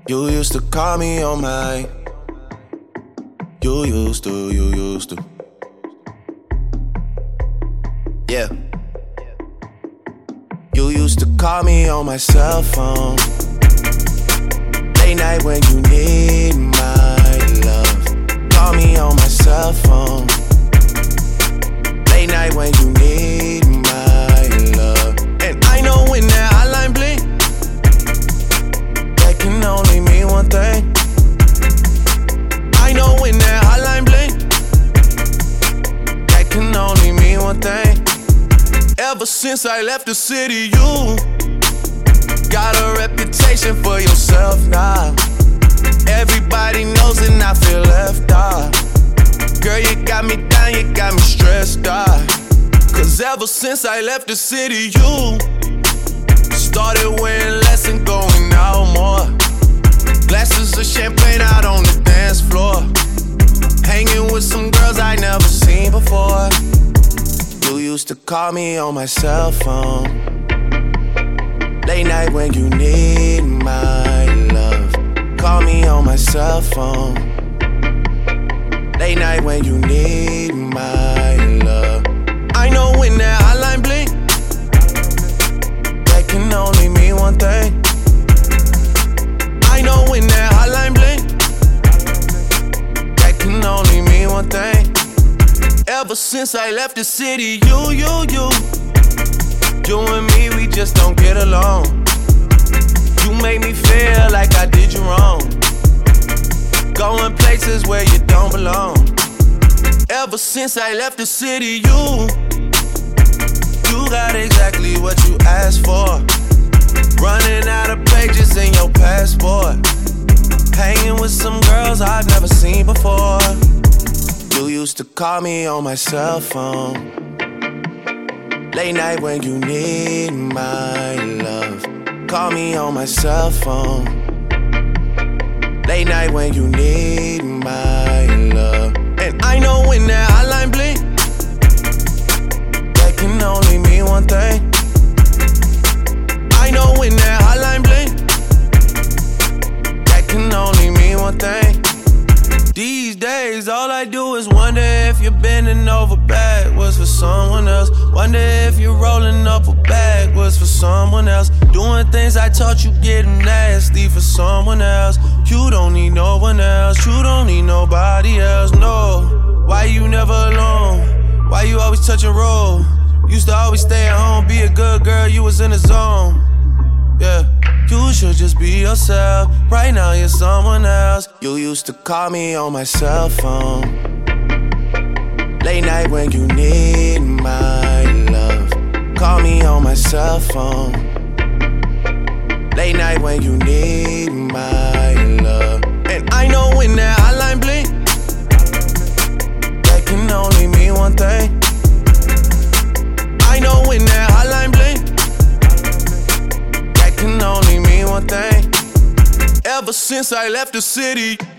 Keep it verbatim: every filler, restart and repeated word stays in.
You used to call me on my. You used to, you used to. Yeah. You used to call me on my cell phone. Late night when you need my love. Call me on my cell phone. Late night when you need my love. And I know when that hotline blink, that can only mean one thing. I know when that hotline blink, that can only mean one thing. Ever since I left the city, you got a reputation for yourself now. Everybody knows and I feel left out. Girl, you got me down, you got me stressed out. Cause ever since I left the city, you started wearing less and going out more. Glasses of champagne out on the dance floor. Hanging with some girls I never seen before. You used to call me on my cell phone. Late night when you need my love. Call me on my cell phone. Late night when you need my love. I know when that hotline blink, that can only mean one thing. I know when that hotline blink, that can only mean one thing. Ever since I left the city, you, you, you You and me, we just don't get along. You make me feel like I did you wrong. Going places where you don't belong. Ever since I left the city, you You got exactly what you asked for. Running out of pages in your passport. Hanging with some girls I've never seen before. You used to call me on my cell phone. Late night when you need my love. Call me on my cell phone. Late night when you need my love. And I know when that hotline blink, that can only mean one thing. I know when that hotline blink, that can only mean one thing. These days, all I do is wonder if you're bending over backwards for someone else. Wonder if you're rolling up a backwards for someone else. Doing things I taught you getting nasty for someone else. You don't need no one else. You don't need nobody else, no. Why you never alone? Why you always touch and roll? Used to always stay at home, be a good girl, you was in the zone. Yeah. You should just be yourself. Right now you're someone else. You used to call me on my cell phone. Late night when you need my love. Call me on my cell phone. Late night when you need my love. And I know when that hotline blink, that can only mean one thing. I know when that hotline blink, can only mean one thing. Ever since I left the city.